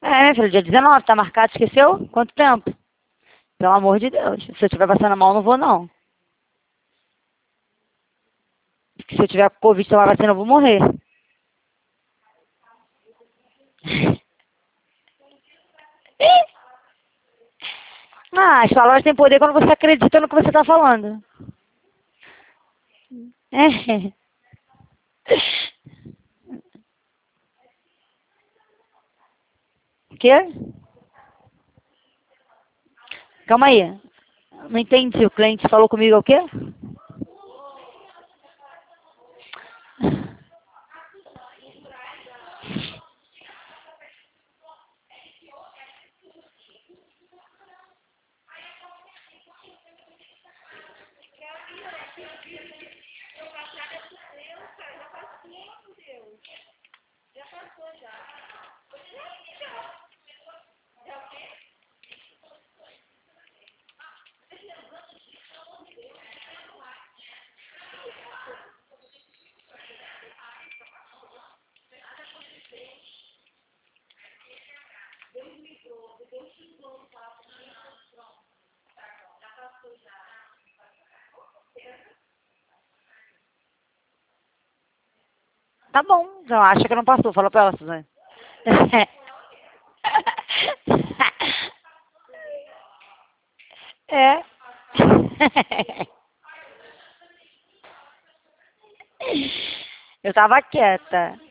Minha filha, dia 19, tá marcado, esqueceu? Quanto tempo? Pelo amor de Deus. Se eu estiver passando mal, não vou, não. Porque se eu tiver Covid, tomar vacina, eu vou morrer. Ah, as palavras têm poder quando você acredita no que você tá falando. É. O quê? Calma aí. Não entendi. O cliente falou comigo o quê? Tá bom. Então acha que não passou. Fala pra ela, Suzane. É. Eu tava quieta.